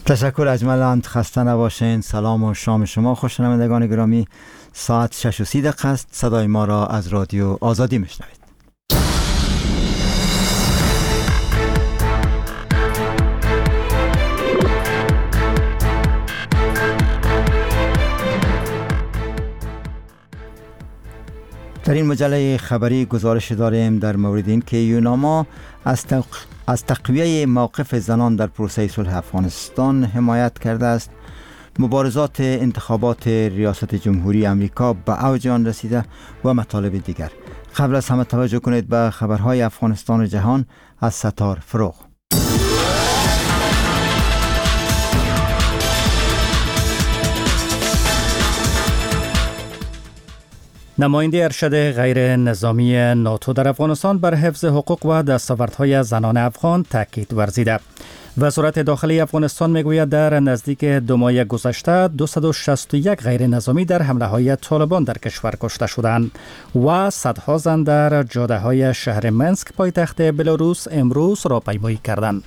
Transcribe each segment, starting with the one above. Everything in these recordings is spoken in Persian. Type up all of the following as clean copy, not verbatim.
تشکر اجملاً، خسته نباشین. سلام و شام شما خوشنوندگان گرامی. ساعت 6:30 است. صدای ما را از رادیو آزادی میشنوید. در این مجله خبری گزارش داریم در مورد این که یوناما از تقویه موقف زنان در پروسه صلح افغانستان حمایت کرده است. مبارزات انتخابات ریاست جمهوری امریکا به اوج آن رسیده و مطالب دیگر. قبل از همه توجه کنید به خبرهای افغانستان و جهان از ستار فروغ. نماینده ارشد غیر نظامی ناتو در افغانستان بر حفظ حقوق و دستاوردهای زنان افغان تاکید ورزیده. وزارت داخلی افغانستان میگوید در نزدیک 2 ماه گذشته 261 غیر نظامی در حمله های طالبان در کشور کشته شدند و صدها زن در جاده های شهر منسک پایتخت بلاروس امروز راهپیمایی کردند.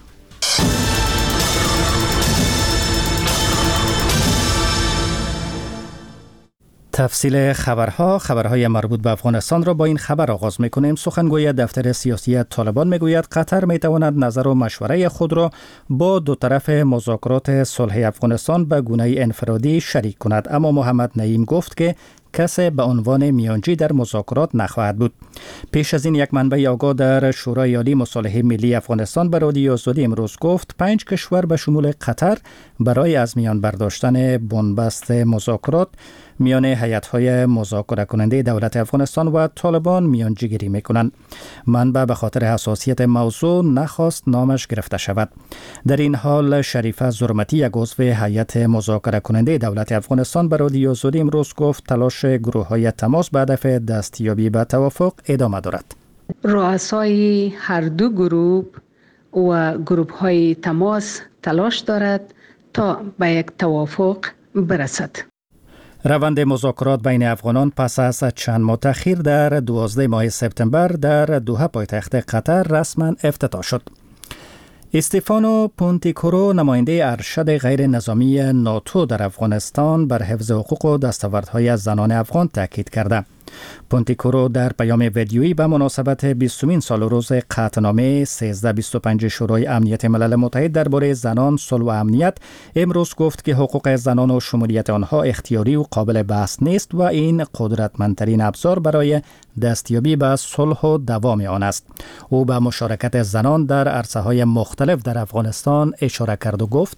تفصیل خبرهای مربوط به افغانستان را با این خبر آغاز می‌کنیم. سخنگوی دفتر سیاسی طالبان میگوید قطر میتواند نظر و مشوره خود را با دو طرف مذاکرات صلح افغانستان به گونه انفرادی شریک کند، اما محمد نعیم گفت که کسی به عنوان میانجی در مذاکرات نخواهد بود. پیش از این یک منبع آگاه در شورای عالی مصالحه ملی افغانستان به رادیو آزادی امروز گفت 5 کشور به شمول قطر برای از میان برداشتن بنبست مذاکرات میان هیئت‌های مذاکره کننده دولت افغانستان و طالبان میانجیگیری میکنند. منبع به خاطر حساسیت موضوع نخواست نامش گرفته شود. در این حال شریفه زرمتی، یک عضو هیئت مذاکره کننده دولت افغانستان به رادیو آزادی امروز گفت تلاش گروه‌های تماس به هدف دستیابی به توافق ادامه دارد. رؤسای هر دو گروه و گروه‌های تماس تلاش دارد تا به یک توافق برسد. روند مذاکرات بین افغانان پس از چند ماه تأخیر در 12 ماه سپتامبر در دوحه پایتخت قطر رسما افتتاح شد. استفانو پونتیکورو، نماینده ارشد غیر نظامی ناتو در افغانستان، بر حفظ حقوق و دستاوردهای زنان افغان تاکید کرده. پونتیکورو در پیام ویدیویی به مناسبت 20مین سال روز قطعنامه 1325 شورای امنیت ملل متحد درباره زنان، صلح و امنیت امروز گفت که حقوق زنان و شمولیت آنها اختیاری و قابل بحث نیست و این قدرتمندترین ابزار برای دستیابی به صلح و دوام آن است. او به مشارکت زنان در عرصه‌های مختلف در افغانستان اشاره کرد و گفت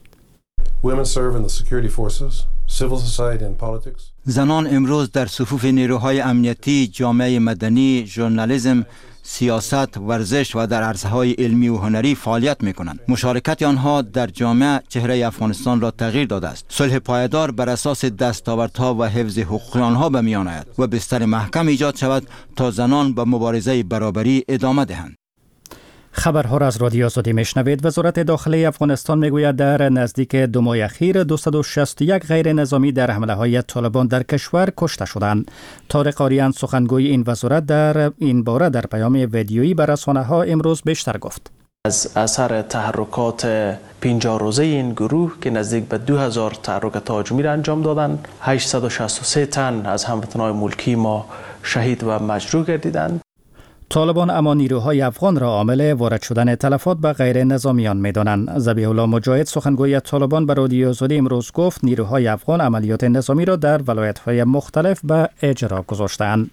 زنان امروز در صفوف نیروهای امنیتی، جامعه مدنی، ژورنالیسم، سیاست، ورزش و در عرصه‌های علمی و هنری فعالیت می‌کنند. مشارکت آنها در جامعه چهره افغانستان را تغییر داده است. صلح پایدار بر اساس دستاوردها و حفظ حقوق آنها به میان آید و بستر محکم ایجاد شود تا زنان به مبارزه برابری ادامه دهند. خبرها را از رادیو آزادی میشنوید. وزارت داخلی افغانستان میگوید در نزدیک 2 ماه اخیر 261 غیر نظامی در حمله های طالبان در کشور کشته شدند. طارق آریان، سخنگوی این وزارت، در این باره در پیام ویدیویی به رسانه‌ها امروز بیشتر گفت. از اثر تحرکات 50 روزه این گروه که نزدیک به 2000 تحرک تهاجمی را انجام دادند، 863 تن از هموطنان ملکی ما شهید و مجروح گردیدند. طالبان اما نیروهای افغان را عامل وارد شدن تلفات به غیر نظامیان می‌دانند. ذبیح الله مجاهد، سخنگوی طالبان، به رادیو آزادی امروز گفت نیروهای افغان عملیات نظامی را در ولایت‌های مختلف به اجرا گذاشته‌اند.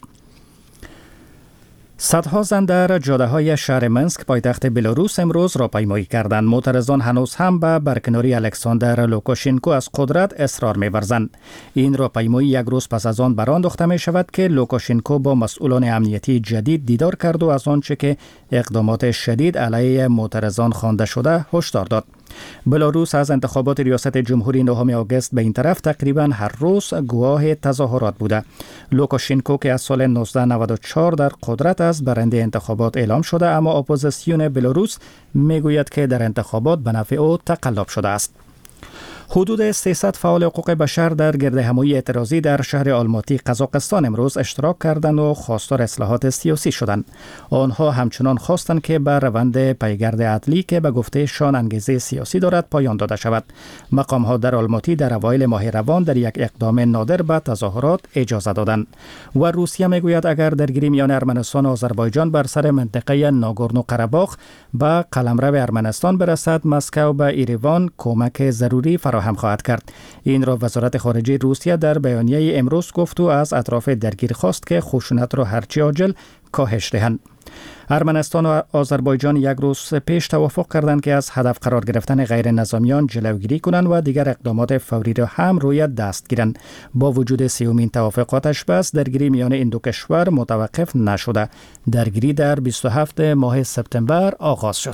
صدها زن در جاده‌های شهر منسک پایتخت بلاروس امروز راهپیمایی کردند. معترضان هنوز هم به برکناری الکساندر لوکاشنکو از قدرت اصرار می‌ورزند. این راهپیمایی یک روز پس از آن برانداخته می‌شود که لوکاشنکو با مسئولان امنیتی جدید دیدار کرد و از آنچه که اقدامات شدید علیه معترضان خوانده شده هشدار داد. بلاروس از انتخابات ریاست جمهوری 9 آگوست به این طرف تقریبا هر روز گواه تظاهرات بوده. لوکاشنکو که از سال 1994 در قدرت است برنده انتخابات اعلام شده، اما اپوزیسیون بلاروس میگوید که در انتخابات به نفع او تقلب شده است. حدود 300 فعال حقوق بشر در گردهمایی اعتراضی در شهر آلماتی قزاقستان امروز اشتراک کردند و خواستار اصلاحات سیاسی شدند. آنها همچنان خواستند که به روند پیگرد عدلی که به گفتهشان انگیزه سیاسی دارد پایان داده شود. مقام‌ها در آلماتی در اوایل ماه روان در یک اقدام نادر به تظاهرات اجازه دادند و روسیه میگوید اگر درگیری میان ارمنستان و آذربایجان بر سر منطقه ناگورنو قره‌باغ به قلمرو ارمنستان برسد، مسکو به ایروان کمک ضروری فراهم خواهد کرد. این را وزارت خارجه روسیه در بیانیه امروز گفت و از اطراف درگیر خواست که خشونت را هرچی عاجل کاهش دهند. ارمنستان و آذربایجان یک روز پیش توافق کردند که از هدف قرار گرفتن غیر نظامیان جلوگیری کنند و دیگر اقدامات فوری را هم روی دست گیرند. با وجود سیومین توافق آتش بس، درگیری میان این دو کشور متوقف نشده. درگیری در 27 ماه سپتامبر آغاز شد.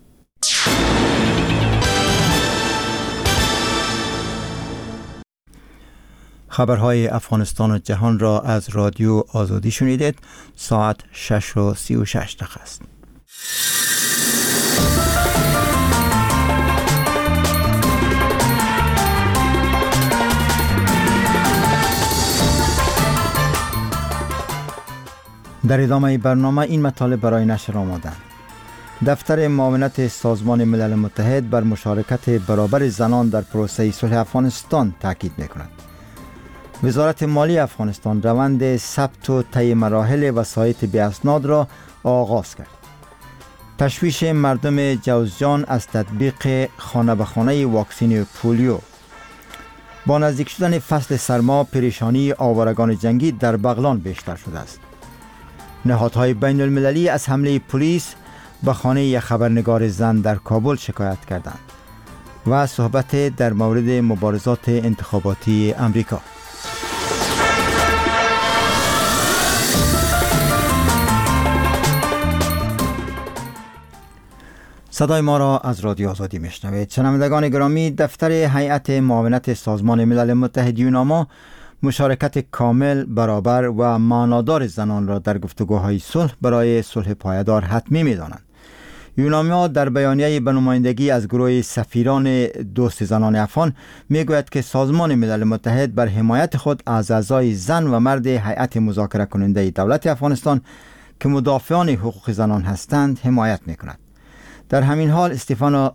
خبرهای افغانستان و جهان را از رادیو آزادی شنیدید. ساعت 6:36 است. در ادامه برنامه این مطالب برای نشر آمدند. دفتر معاونت سازمان ملل متحد بر مشارکت برابر زنان در پروسه صلح افغانستان تاکید می‌کند. وزارت مالی افغانستان روند ثبت و طی مراحل وسایط بی‌اسناد را آغاز کرد. تشویش مردم جوزجان از تطبیق خانه به خانه واکسین پولیو. با نزدیک شدن فصل سرما، پریشانی آوارگان جنگی در بغلان بیشتر شده است. نهادهای بین المللی از حمله پلیس به خانه یک خبرنگار زن در کابل شکایت کردند. و صحبت در مورد مبارزات انتخاباتی امریکا. صدای ما را از رادیو آزادی میشنوید. شنوندگان گرامی، دفتر هیئت معاونت سازمان ملل متحد یوناما مشارکت کامل، برابر و معنادار زنان را در گفتگوهای صلح برای صلح پایدار حتمی می‌دانند. یوناما در بیانیه به نمایندگی از گروه سفیران دوست زنان افغان میگوید که سازمان ملل متحد بر حمایت خود از اعضای زن و مرد هیئت مذاکره کننده دولت افغانستان که مدافعان حقوق زنان هستند حمایت می‌کند. در همین حال استفانو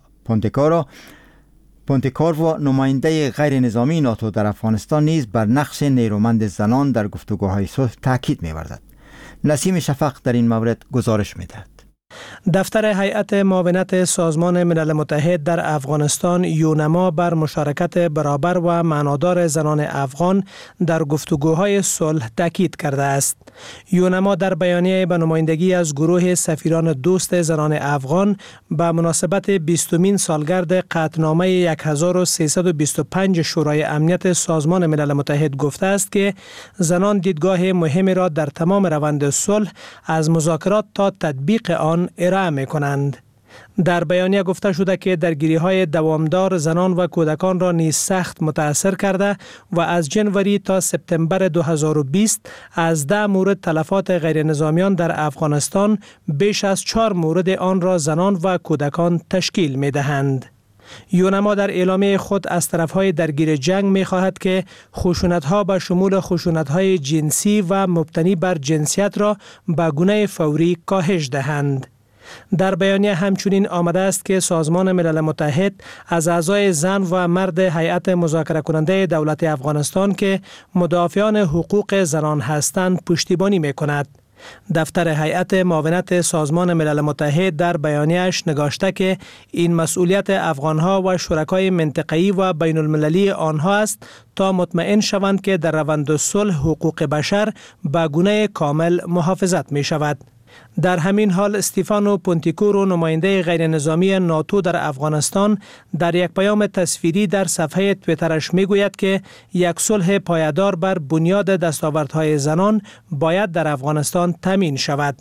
پونتکارو نماینده غیر نظامی ناتو در افغانستان نیز بر نقش نیرومند زنان در گفتگوهای صلح تاکید می‌ورزد. نسیم شفق در این مورد گزارش می‌دهد. دفتر هیئت معاونت سازمان ملل متحد در افغانستان یوناما بر مشارکت برابر و معنادار زنان افغان در گفتگوهای صلح تاکید کرده است. یوناما در بیانیه به نمایندگی از گروه سفیران دوست زنان افغان به مناسبت 20مین سالگرد قطعنامه 1325 شورای امنیت سازمان ملل متحد گفته است که زنان دیدگاه مهمی را در تمام روند صلح از مذاکرات تا تطبیق آن ارائه می‌کنند. در بیانیه گفته شده که درگیری‌های دوامدار زنان و کودکان را نیز سخت متاثر کرده و از جنوری تا سپتامبر 2020 از 10 مورد تلفات غیر نظامیان در افغانستان بیش از 4 مورد آن را زنان و کودکان تشکیل می‌دهند. یوناما در اعلامیه خود از طرفهای درگیر جنگ می‌خواهد که خشونت‌ها به شمول خشونت‌های جنسی و مبتنی بر جنسیت را به گونه فوری کاهش دهند. در بیانیه همچنین آمده است که سازمان ملل متحد از اعضای زن و مرد هیئت مذاکره کننده دولت افغانستان که مدافعان حقوق زنان هستند پشتیبانی می‌کند. دفتر هیئت معاونت سازمان ملل متحد در بیانیه‌اش نگاشته که این مسئولیت افغانها و شرکای منطقه‌ای و بین المللی آنها است تا مطمئن شوند که در روند صلح حقوق بشر به گونه کامل محافظت می شود. در همین حال استفانو پونتیکورو نماینده غیر نظامی ناتو در افغانستان در یک پیام تصویری در صفحه توییترش میگوید که یک صلح پایدار بر بنیاد دستاوردهای زنان باید در افغانستان تامین شود.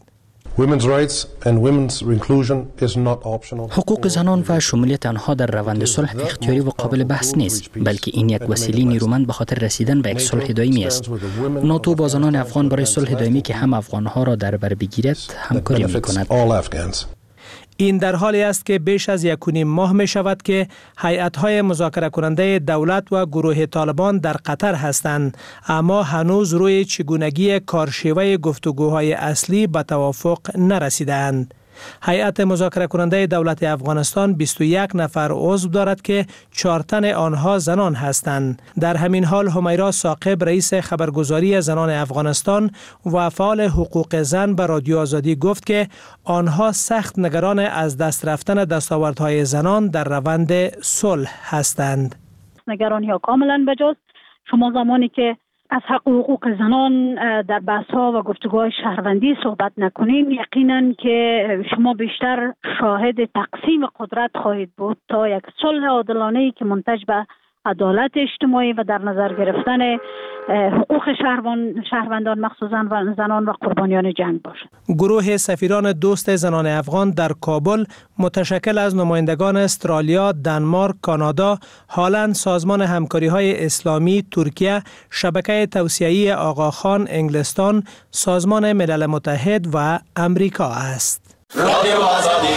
حقوق زنان و شمولیت آنها در روند صلح اختیاری و قابل بحث نیست، بلکه این یک وسیله نیرومند به خاطر رسیدن به یک صلح دائمی است. ناتو با زنان افغان برای صلح دائمی که هم افغانها را در بر بگیرد همکاری می‌کند. این در حالی است که بیش از 1.5 ماه می شود که هیئت‌های مذاکره کننده دولت و گروه طالبان در قطر هستند، اما هنوز روی چگونگی کارشیوه گفتگوهای اصلی به توافق نرسیدند. هیئت مذاکره کننده دولت افغانستان 21 نفر عضو دارد که 4 تن آنها زنان هستند. در همین حال همیرا ثاقب رئیس خبرگزاری زنان افغانستان و فعال حقوق زن به رادیو آزادی گفت که آنها سخت نگران از دست رفتن دستاوردهای زنان در روند صلح هستند. نگرانی ها کاملا بجاست. شما زمانی که از حقوق زنان در بحث‌ها و گفتگوهای شهروندی صحبت نکنین، یقیناً که شما بیشتر شاهد تقسیم قدرت خواهید بود تا یک صلح عادلانه‌ای که منتج به عدالت اجتماعی و در نظر گرفتن حقوق شهروندان مخصوصاً زنان و قربانیان جنگ باشد. گروه سفیران دوست زنان افغان در کابل متشکل از نمایندگان استرالیا، دانمارک، کانادا، هلند، سازمان همکاری‌های اسلامی، ترکیه، شبکه توسعه‌ای آقاخان، انگلستان، سازمان ملل متحد و امریکا است. رادیو آزادی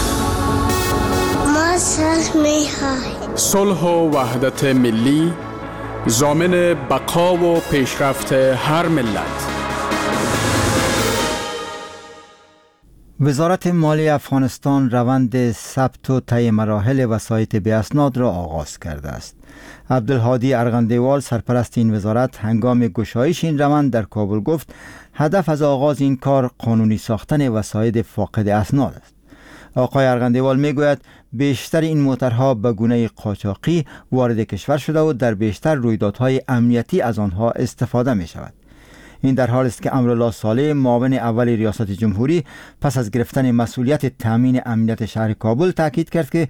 ما صلح و وحدت ملی ضامن بقا و پیشرفت هر ملت. وزارت مالی افغانستان روند ثبت و طی مراحل وسایط بی‌اسناد را آغاز کرده است. عبدالهادی ارغندیوال سرپرست این وزارت هنگام گشایش این روند در کابل گفت هدف از آغاز این کار قانونی ساختن وسایط فاقد اسناد است. آقای ارغندیوال میگوید بیشتر این موترها به گونه قاچاقی وارد کشور شده و در بیشتر رویدادهای امنیتی از آنها استفاده می شود. این در حالی است که امرالله صالح معاون اول ریاست جمهوری پس از گرفتن مسئولیت تامین امنیت شهر کابل تاکید کرد که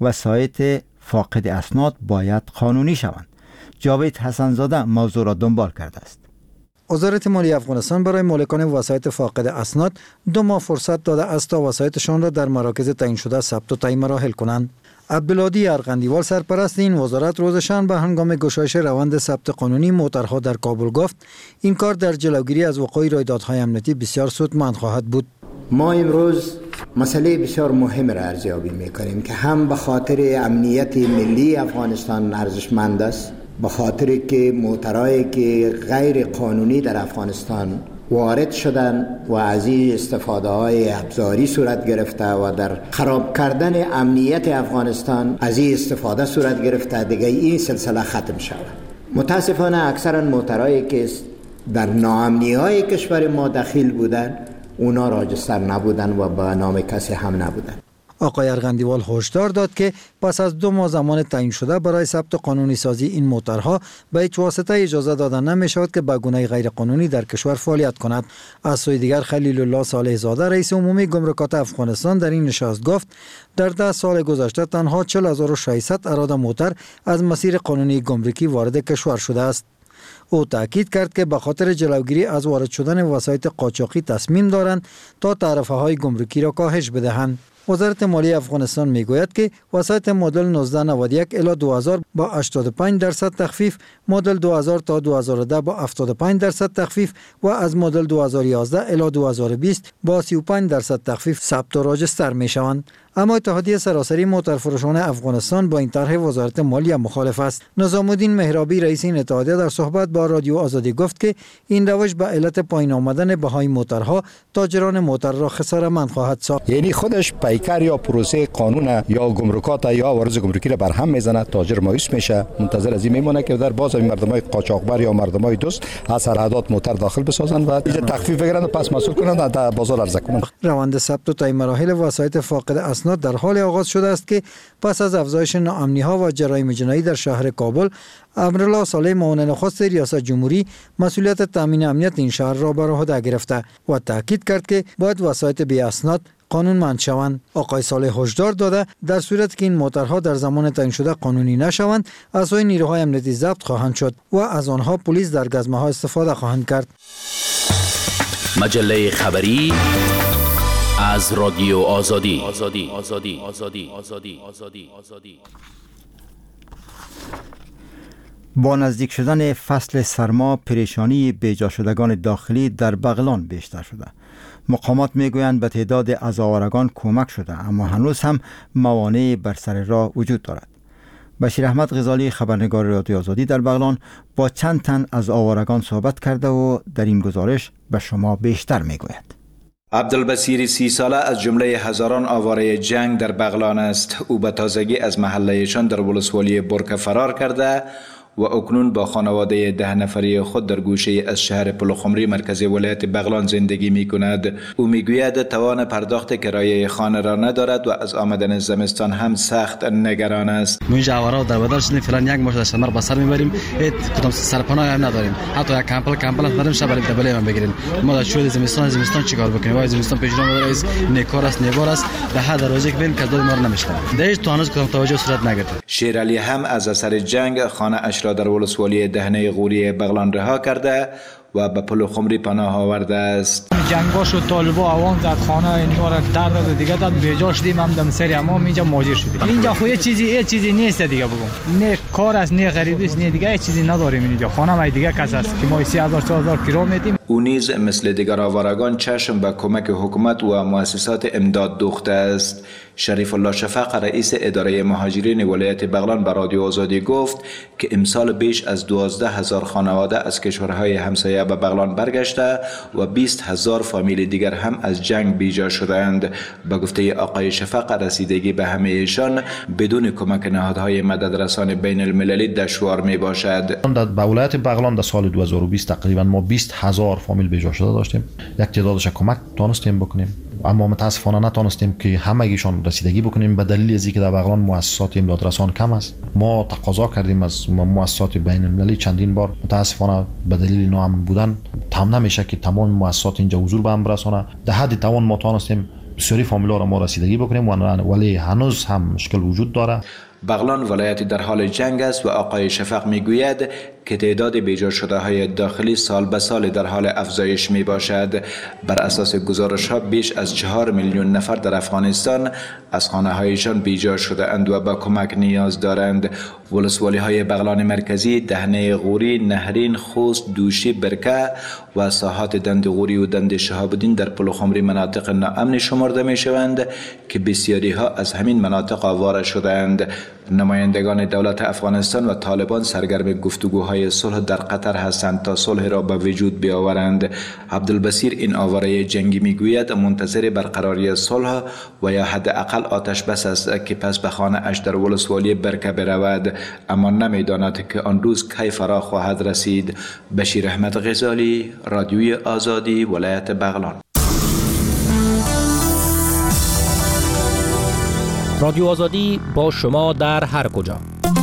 وسایط فاقد اسناد باید قانونی شوند. جاوید حسنزاده موضوع را دنبال کرده است. وزارت مالی افغانستان برای مالکان وسایط فاقد اسناد 2 ماه فرصت داده است تا وسایطشان را در مراکز تعیین شده ثبت و طی مراحل کنند. عبدالهادی ارغندیوال سرپرست این وزارت روز شنبه هنگام گشایش روند ثبت قانونی موترها در کابل گفت این کار در جلوگیری از وقوع رویدادهای امنیتی بسیار سودمند خواهد بود. ما امروز مسئله بسیار مهم را ارزیابی می‌کنیم که هم به خاطر امنیت ملی افغانستان ارزشمند است، به خاطر که موترهایی که غیر قانونی در افغانستان وارد شدن و از این استفاده های ابزاری صورت گرفته و در خراب کردن امنیت افغانستان از این استفاده صورت گرفته، دیگه این سلسله ختم شود. متاسفانه اکثرا موترهایی که در ناامنی های کشور ما دخیل بودن اونا راجستر نبودن و به نام کسی هم نبودن. آقای ارغندیوال هشدار داد که پس از 2 ماه زمان تعیین شده برای ثبت قانونی سازی این موترها به هیچ واسطه اجازه دادن نمی شود که به گونه غیر قانونی در کشور فعالیت کند. از سوی دیگر خلیل الله صالح زاده رئیس عمومی گمرکات افغانستان در این نشست گفت در 10 سال گذشته تنها 40600 اراده موتر از مسیر قانونی گمرکی وارد کشور شده است. او تاکید کرد که به خاطر جلوگیری از وارد شدن وسایط قاچاقی تصمیم دارند تا تعرفه های گمرکی را کاهش بدهند. وزارت مالی افغانستان میگوید که وسایط مدل 1991 الی 2000 با 85% تخفیف، مدل 2000 تا 2010 با 75% تخفیف و از مدل 2011 الی 2020 با 35% تخفیف ثبت و راجستر می شوند. اما اتحادیه سراسری موترفروشان افغانستان با این طرح وزارت مالی مخالف است. نظام الدین مهرابی رئیس این اتحادیه در صحبت با رادیو آزادی گفت که این روش به علت پایین آمدن بهای موترها تاجران موتر را خساره‌مند خواهد ساخت. یعنی خودش پیکر یا پروسه قانون یا گمرکات یا عوارض گمرکی را برهم میزنه، تاجر مایوس میشه، منتظر از این میمونه که در باز این مردمای قاچاقبر یا مردمای دوست از سرحدات موتر داخل بسازن و تخفیف بگیرن و پس مسئول کنند در بازار عرضه کنند. روند ثبت و طی مراحل وسایط فاقد اسناد در حال آغاز شده است که پس از افزایش ناامنی‌ها و جرایم جنایی در شهر کابل، امرالله صالح معاون نخست ریاست جمهوری مسئولیت تامین امنیت این شهر را بر عهده گرفته و تاکید کرد که باید وسایط بی اسناد قانونمند شوند. آقای صالح هشدار داده در صورت که این موترها در زمان تعیین شده قانونی نشوند، از سوی نیروهای امنیتی ضبط خواهند شد و از آنها پلیس در گزمه‌ها استفاده خواهند کرد. مجله خبری از رادیو آزادی. با نزدیک شدن فصل سرما پریشانی بیجا شدگان داخلی در بغلان بیشتر شده. مقامات میگویند به تعداد از آوارگان کمک شده، اما هنوز هم موانعی بر سر راه وجود دارد. بشیر احمد غزالی خبرنگار رادیو آزادی در بغلان با چند تن از آوارگان صحبت کرده و در این گزارش به شما بیشتر میگوید. عبدالبصیر 30 ساله از جمله هزاران آواره جنگ در بغلان است. او به تازگی از محلهشان در ولسوالی برکه فرار کرده و اکنون با خانواده 10 نفری خود در گوشه از شهر پلخمری مرکز ولایت بغلان زندگی می کند. او می گوید توان پرداخت کرایه خانه را ندارد و از آمدن زمستان هم سخت نگران است. ما اینجا آواره در بدر شدیم، فعلا یک ماه شمار به سر میبریم، کدام سرپناه هم نداریم، حتی یک کمپل نداریم شب بریم دبله هم بگیریم. ما در شوی زمستان چیکار بکنیم؟ وای زمستان پیش رو مدرس نیکار است نگار است، به حد روزی که بین کدای ما نمیشه. دیش تو هنوز کدام توجه صورت نگرفته. شیرعلی هم از اثر جنگ خانه اش را در ولسوالی دهنه غوری بغلان رها کرده و به پلخمری پناه آورده است. جنگاش و طالبا اوان زد خانه اینجا را در داد دیگه داد بیجا شدیم هم دم سری اما اینجا ماجر شدیم. اینجا خو یه چیزی نیست دیگه بگم، نه کار است نه غریبی است نه دیگه چیزی نداریم اینجا. خانه ما دیگه کس است که ما 3000 4000 کرایه میدیم. او نیز مثل دیگر آوارگان چشم به کمک حکومت و مؤسسات امداد دوخته است. شریف الله شفق رئیس اداره مهاجرین ولایت بغلان به رادیو آزادی گفت که امسال بیش از 12000 خانواده از کشورهای همسایه به بغلان برگشته و 20000 فامیل دیگر هم از جنگ بیجا شدند. به گفته آقای شفق رسیدگی به همه ایشان بدون کمک نهادهای مددرسان بین المللی دشوار می باشد. در ولایت بغلان در سال 2020 تقریبا ما 20000 فامیل بیجا شده داشتیم. یک تعدادش کمک تونستیم بکنیم، اما متاسفانه نتونستیم که همگیشان رسیدگی بکنیم به دلیل از اینکه در بغلان مؤسسات امدادرسان کم است. ما تقاضا کردیم از مؤسسات بین المللی چندین بار، متاسفانه به دلیل ناامن بودن تام نمیشه که تمام مؤسسات اینجا حضور به هم برسانه. در حد توان ما تونستیم بسیاری فامیل‌ها را ما رسیدگی بکنیم ولی هنوز هم مشکل وجود داره. بغلان ولایتی در حال جنگ است و آقای شفق میگوید که تعداد بیجا شده های داخلی سال به سال در حال افزایش می باشد. بر اساس گزارش ها بیش از 4 میلیون نفر در افغانستان از خانه هایشان بیجا شده اند و به کمک نیاز دارند. ولسوالی های بغلان مرکزی، دهنه غوری، نهرین، خوست، دوشی، برکه و ساحات دند غوری و دند شهاب الدین در پلخمری مناطق ناامن شمرده می شوند که بسیاری ها از همین مناطق آواره شدند. نمایندگان دولت افغانستان و طالبان سرگرم گفتگوهای صلح در قطر هستند تا صلح را به وجود بیاورند. عبدالبصیر این آواره جنگی میگوید منتظر برقراری صلح و یا حداقل آتش بس است که پس به خانه اش در ولسوالی برکه برود، اما نمیداند که آن روز کی فرا خواهد رسید. بشیر احمد غزالی، رادیوی آزادی، ولایت بغلان. رادیو آزادی با شما در هر کجا.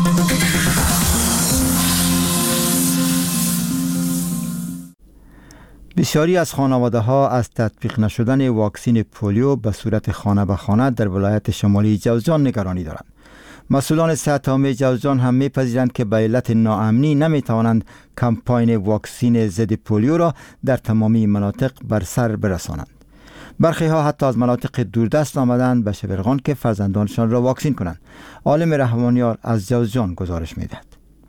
بسیاری از خانواده ها از تطبیق نشدن واکسین پولیو به صورت خانه به خانه در ولایت شمالی جوزجان نگرانی دارند. مسئولان صحت عامه جوزجان هم می‌پذیرند که به علت ناامنی نمی‌توانند کمپاین واکسین ضد پولیو را در تمامی مناطق بر سر برسانند. برخی ها حتی از مناطق دوردست آمدند به شبرغان که فرزندانشان را واکسین کنند. عالم رحمانیار از جوزجان گزارش می‌دهد.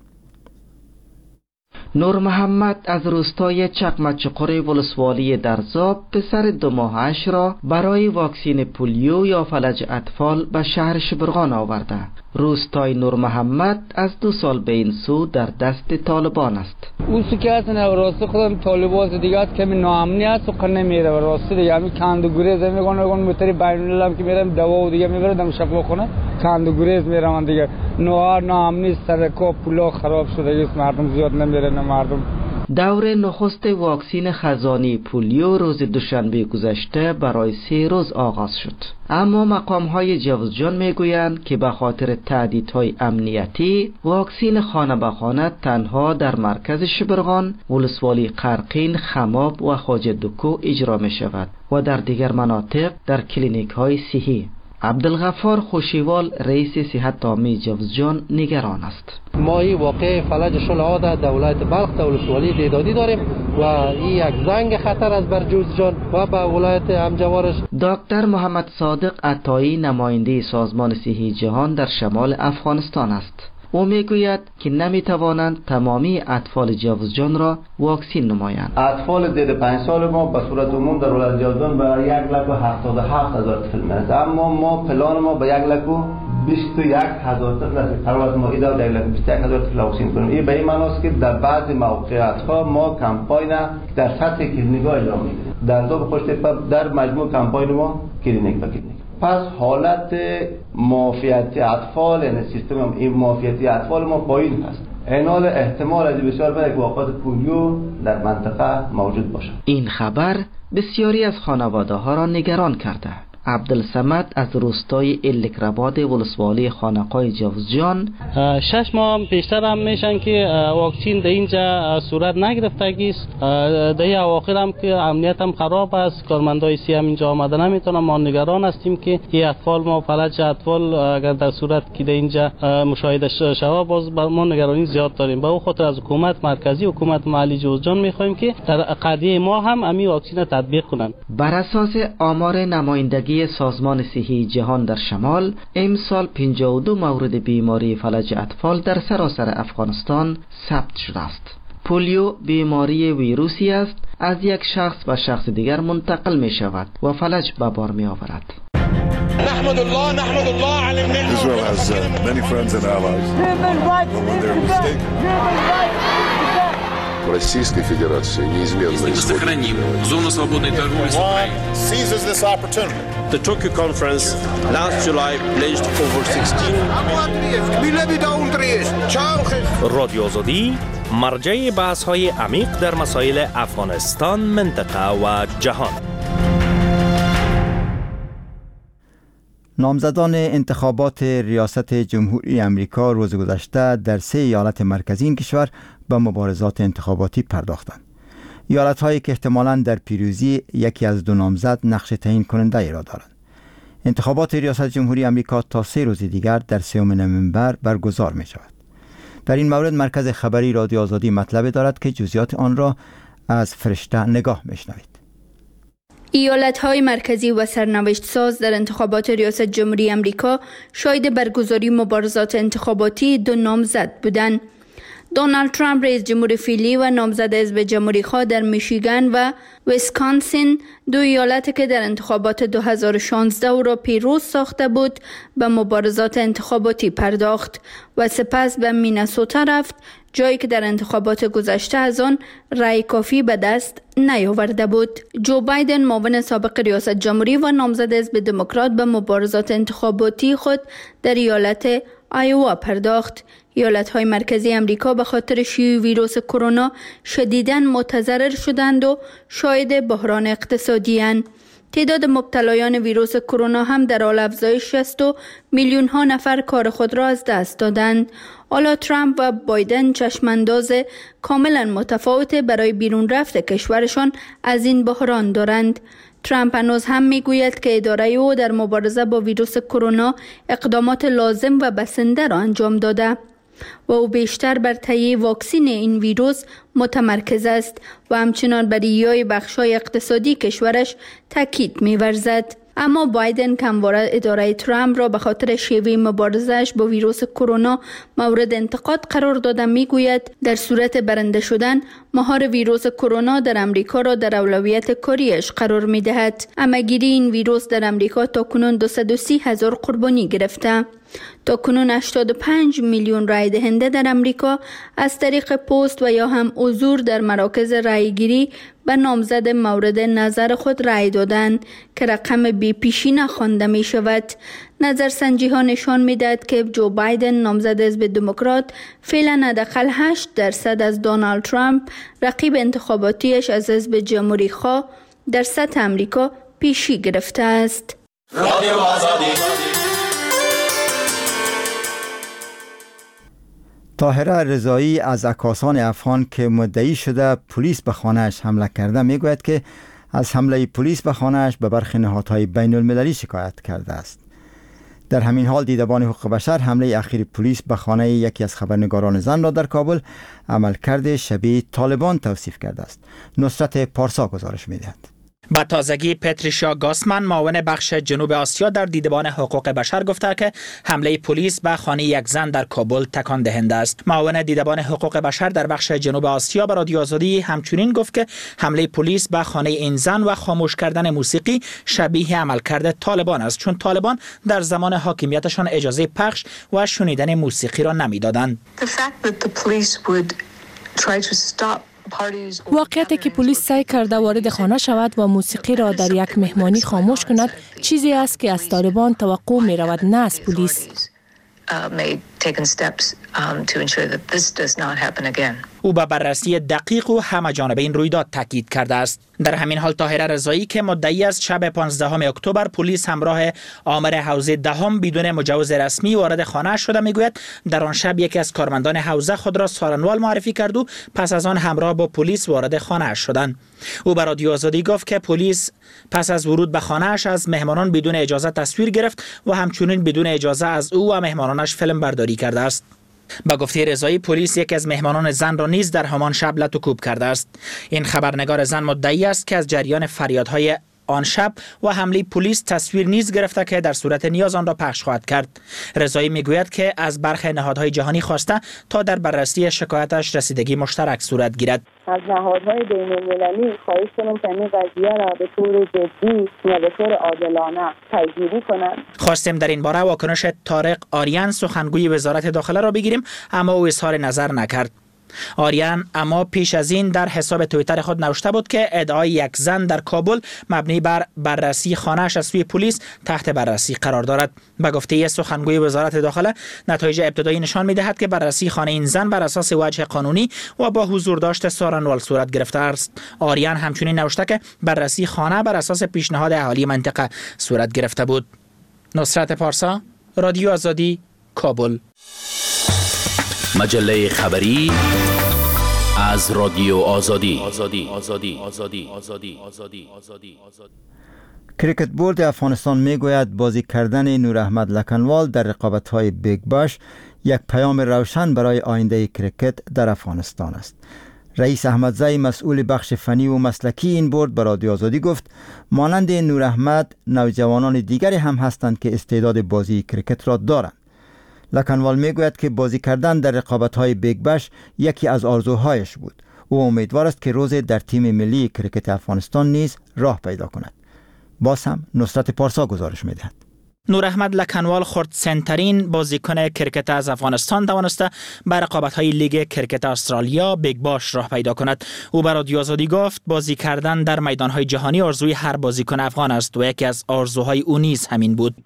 نور محمد از روستای چقمچقر ولسوالی درزاب پسر 2 ماهش را برای واکسین پولیو یا فلج اطفال به شهر شبرغان آورده. روستای نور محمد از 2 سال به این سو در دست طالبان است. اون سو که هستن راسته خودم طالبان دیگه است که ناامنی است و قرن میره و راسته دیگه همین کند و گریز میگن متری بین الملل که میرم دوا و دیگه میبرم شفاخانه کند و گریز میرم دیگه ناامنی سرکا پولا خراب شده است، مردم زیاد نمیرن. مردم دور نخست واکسین خزانی پولیو روز دوشنبه گذشته برای 3 روز آغاز شد، اما مقام‌های جوزجان میگویند که به خاطر تهدیدهای امنیتی واکسین خانه به خانه تنها در مرکز شبرغان، ولسوالی قرقین، خماب و خواجه دکو اجرا می شود و در دیگر مناطق در کلینیک‌های صحی. عبدالغفار خوشیوال رئیس صحت عامه جوزجان نگران است. ما این واقع فلج شلعا در ولایت بلخ در ولسوالی دیدادی داریم و این یک زنگ خطر است بر جوزجان و به ولایت همجوارش. دکتر محمد صادق عطایی نماینده سازمان صحی جهان در شمال افغانستان است. او میگوید که نمیتوانند تمامی اطفال جاوزجان را واکسین نمایند. اطفال زیر 5 سال ما به صورت عموم در ولایت جاوزجان به 1,77,000 طفل میرسد، اما ما پلان ما به 1,21,000 طفل است. قرار است ما ایده 1,21,000 طفل واکسین کنیم. این به این معنی است که در بعضی موقعیت‌ها ما کمپاین در سطح کلینیک‌ها اجرا می‌کنیم. در دو پشت در مجموع کمپاین ما کلینیک به کلینیک. پس حالت معافیت اطفال، یعنی سیستم این معافیتی اطفال ما پایین هست. اینال احتمال از بسیار برای وقایع پولیو در منطقه موجود باشد. این خبر بسیاری از خانواده‌ها را نگران کرده. عبدالصمد از روستای الکرباد ولسوالی خانقای جاوزجان 6 ماه پیشتر هم میشن که واکسین در اینجا صورت نگرفتگی است. در اواخر هم که امنیت هم خراب است، کارمندای سی هم اینجا آمده نمیتونن. ما نگران هستیم که این اطفال ما فلج اطفال اگر در صورت که در اینجا مشاهده شود باز ما نگرانی زیاد داریم. به خاطر از حکومت مرکزی، حکومت محلی جاوزجان میخوایم که در قضیه ما هم همین واکسین تطبیق کنند. بر اساس آمار نمایندگی سازمان صحی جهان در شمال، امسال 52 مورد بیماری فلج اطفال در سراسر افغانستان ثبت شده است. پولیو بیماری ویروسی است، از یک شخص به شخص دیگر منتقل می شود و فلج به بار می آورد. نحمد الله على النعمة. Israel has many friends and allies. When they're mistaken. Российской Федерации неизменно сохраним зону свободной торговли с Украиной. Seizes this opportunity. The Tokyo conference last July pledged over 16 رادیو آزادی مرجع بحث‌های عمیق در مسائل افغانستان، منطقه و جهان. نامزدان انتخابات ریاست جمهوری امریکا روز گذشته در 3 ایالت مرکزی این کشور به مبارزات انتخاباتی پرداختند. ایالت‌هایی که احتمالاً در پیروزی یکی از 2 نامزد نقش تعیین کننده ای را دارند. انتخابات ریاست جمهوری امریکا تا 3 روز دیگر در 3 نوامبر برگزار می شود. در این مورد مرکز خبری رادیو آزادی مطلب دارد که جزئیات آن را از فرشته نگاه میشنوید. ایالت‌های مرکزی و سرنوشت ساز در انتخابات ریاست جمهوری امریکا شاهد برگزاری مبارزات انتخاباتی 2 نامزد بودند. دونالد ترامپ رئیس جمهور فعلی و نامزد حزب جمهوری‌خواه در میشیگان و ویسکانسین، 2 ایالت که در انتخابات 2016 او را پیروز ساخته بود، به مبارزات انتخاباتی پرداخت و سپس به مینسوتا رفت، جایی که در انتخابات گذشته از آن رأی کافی به دست نیاورده بود. جو بایدن، معاون سابق ریاست جمهوری و نامزد حزب دموکرات، به مبارزات انتخاباتی خود در ایالت آیوا پرداخت. ایالت‌های مرکزی امریکا به خاطر شیوع ویروس کرونا شدیداً متضرر شدند و شاهد بحران اقتصادی اند. تعداد مبتلایان ویروس کرونا هم در حال افزایش است و میلیون ها نفر کار خود را از دست دادند. حالا ترامپ و بایدن چشمانداز کاملا متفاوت برای بیرون رفت کشورشان از این بحران دارند. ترامپ هنوز هم میگوید که اداره او در مبارزه با ویروس کرونا اقدامات لازم و بسنده را انجام داده و او بیشتر بر تهیه واکسن این ویروس متمرکز است و همچنان بر ایای بخش‌های اقتصادی کشورش تاکید می‌ورزد. اما بایدن همواره اداره ترامپ را به خاطر شیوه مبارزه‌اش با ویروس کرونا مورد انتقاد قرار داده میگوید در صورت برنده شدن مهار ویروس کرونا در امریکا را در اولویت کاریش قرار می‌دهد. همه‌گیری این ویروس در امریکا تاکنون 230,000 قربانی گرفته. تاکنون 85 میلیون رای دهنده در امریکا از طریق پست و یا هم حضور در مراکز رایگیری به نامزد مورد نظر خود رای دادند که رقم بی پیشینه خوانده می شود. نظرسنجی ها نشان می دهد که جو بایدن، نامزد حزب دموکرات، فعلا حداقل 8% از دونالد ترامپ، رقیب انتخاباتیش از حزب جمهوری خواه، در سطح امریکا پیشی گرفته است. رادیو آزادی. طاهره رضایی از عکاسان افغان که مدعی شده پلیس به خانه‌اش حمله کرده میگوید که از حمله پلیس به خانه‌اش به برخی نهادهای بین المللی شکایت کرده است. در همین حال دیدبان حقوق بشر حمله اخیر پلیس به خانه یکی از خبرنگاران زن را در کابل عملکرد شبیه طالبان توصیف کرده است. نصرت پارسا گزارش می‌دهد. با تازگی پتریشیا گاسمن معاون بخش جنوب آسیا در دیدبان حقوق بشر گفته که حمله پلیس به خانه یک زن در کابل تکان دهنده است. معاون دیدبان حقوق بشر در بخش جنوب آسیا به رادیو آزادی همچنین گفت که حمله پلیس به خانه این زن و خاموش کردن موسیقی شبیه عملکرد طالبان است، چون طالبان در زمان حاکمیتشان اجازه پخش و شنیدن موسیقی را نمیدادند. واقعیتی که پلیس سعی کرده وارد خانه شود و موسیقی را در یک مهمانی خاموش کند چیزی است که از طالبان توقع می رود، نه از پلیس. او به بررسی دقیق و همه جانبه این رویداد تاکید کرده است. در همین حال طاهره رضایی که مدعی است شب 15 اکتبر پلیس همراه آمر حوزه دهم بدون مجوز رسمی وارد خانه شده میگوید در آن شب یکی از کارمندان حوزه خود را سارنوال معرفی کرد و پس از آن همراه با پلیس وارد خانه شدند. او به رادیو آزادی گفت که پلیس پس از ورود به خانه‌اش از مهمانان بدون اجازه تصویر گرفت و همچنین بدون اجازه از او و مهمانانش فیلم برداری کرده است. با گفته رضایی پلیس یکی از مهمانان زن را نیز در همان شب لط و کوب کرده است. این خبرنگار زن مدعی است که از جریان فریادهای آن شب و حمله پلیس تصویر نیز گرفته که در صورت نیاز آن را پخش خواهد کرد. رضایی میگوید که از برخی نهادهای جهانی خواسته تا در بررسی شکایتش رسیدگی مشترک صورت گیرد. از نهادهای بین‌المللی خواهش کنم که این قضیه را به طور جدی و به طور عادلانه پیگیری کنند. خواستیم در این باره واکنش طارق آریان سخنگوی وزارت داخله را بگیریم، اما او اظهار نظر نکرد. آریان اما پیش از این در حساب توییتر خود نوشته بود که ادعای یک زن در کابل مبنی بر بررسی خانه‌اش از سوی پلیس تحت بررسی قرار دارد. به گفته سخنگوی وزارت داخله نتایج ابتدایی نشان می‌دهد که بررسی خانه این زن بر اساس وجه قانونی و با حضور داشت سارنوال صورت گرفته است. آریان همچنین نوشته که بررسی خانه بر اساس پیشنهاد اهالی منطقه صورت گرفته بود. نصرت پارسا، رادیو آزادی، کابل. مجله خبری از رادیو آزادی. کریکت بورد افغانستان میگوید بازی کردن نور احمد لکنوال در رقابت‌های بیگ باش یک پیام روشن برای آینده کریکت در افغانستان است. رئیس احمدزی مسئول بخش فنی و مسلکی این بورد به رادیو آزادی گفت مانند نور احمد نوجوانان دیگری هم هستند که استعداد بازی کریکت را دارند. لکنوال میگوید که بازی کردن در رقابت‌های بیگ باش یکی از آرزوهایش بود. او امیدوار است که روزی در تیم ملی کریکت افغانستان نیز راه پیدا کند. باز هم نصرت پارسا گزارش می‌دهد. نور احمد لکنوال خردسن‌ترین بازیکن کرکت از افغانستان توانسته به رقابت‌های لیگ کرکت استرالیا بیگ باش راه پیدا کند. او به رادیو آزادی گفت بازی کردن در میدان‌های جهانی آرزوی هر بازیکن افغان است و یکی از آرزوهای او نیز همین بود.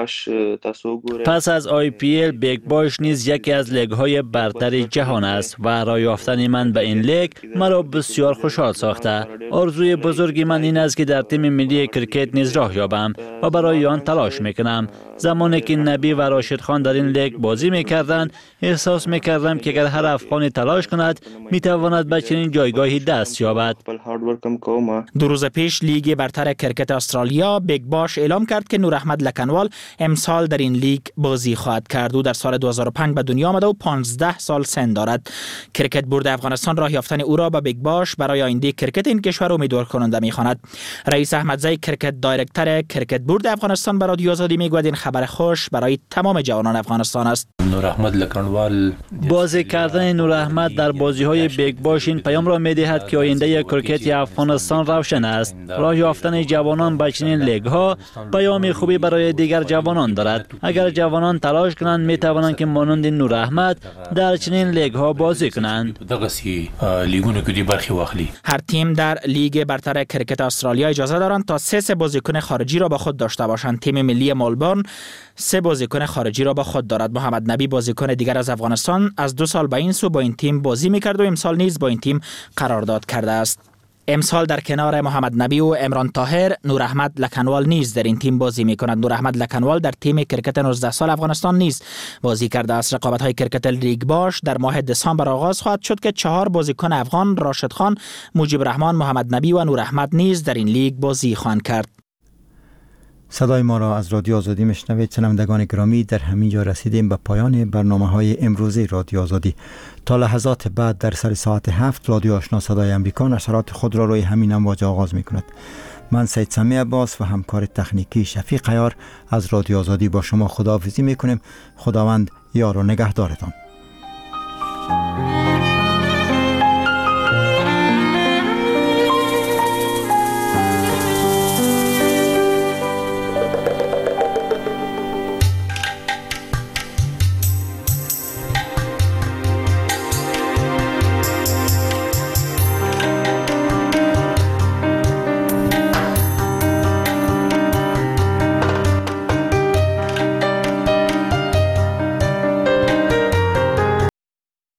پس از IPL بیگ باش نیز یکی از لیگ‌های برتر جهان است و راه یافتن من به این لیگ مرا بسیار خوشحال ساخته. آرزوی بزرگی من این است که در تیم ملی کرکت نیز راه یابم و برای آن تلاش می‌کنم. زمانی که نبی و راشد خان در این لیگ بازی میکردند احساس میکردم که اگر هر افغانی تلاش کند میتواند به چنین جایگاهی دست یابد. 2 روز پیش لیگ برتر کرکت استرالیا بیگ باش اعلام کرد که نور احمد لکنوال امسال در این لیگ بازی خواهد کرد. او در سال 2005 به دنیا آمده و 15 سال سن دارد. کرکت بورد افغانستان راه یافتن او را به بیگ باش برای آینده کرکت این کشور امیدوار کننده میخواند. رئیس احمدزی کرکت دایرکتور کرکت بورد افغانستان به رادیو آزادی میگوید این خبر خوش برای تمام جوانان افغانستان است. نور احمد لکنوال بازی کردن نور احمد در بازی‌های بیگ باش این پیام را می‌دهد که آینده کرکت افغانستان روشن است. راه یافتن جوانان به چنین لیگ‌ها پیام خوبی برای دیگر جوانان دارد. اگر جوانان تلاش کنند می‌توانند که مانند نور احمد در چنین لیگ‌ها بازی کنند. هر تیم در لیگ برتر کرکت استرالیا اجازه دارند تا 3 بازیکن خارجی را با خود داشته باشند. تیم ملی ملبورن 3 بازیکن خارجی را با خود دارد. محمد نبی بازیکن دیگر از افغانستان از 2 سال به این سو با این تیم بازی می‌کرد و امسال نیز با این تیم قرارداد کرده است. امسال در کنار محمد نبی و عمران طاهر نور احمد لکنوال نیز در این تیم بازی می‌کند. نور احمد لکنوال در تیم کرکت 19 سال افغانستان نیز بازی کرده است. رقابت‌های کرکت لیگ باش در ماه دسامبر آغاز خواهد شد که 4 بازیکن افغان راشد خان، مجیب رحمان، محمد نبی و نور احمد نیز در این لیگ بازی خواهند کرد. صدای ما را از رادیو آزادی میشنوید. شنوندگان گرامی، در همین جا رسیدیم به پایان برنامه‌های امروزی رادیو آزادی. تا لحظات بعد در سر ساعت 7 رادیو آشنا صدای امریکا نشرات خود را روی همین امواج آغاز می‌کند. من سید سمی عباس و همکار تکنیکی شفیق عیار از رادیو آزادی با شما خداحافظی میکنیم. خداوند یار و نگهدارتان.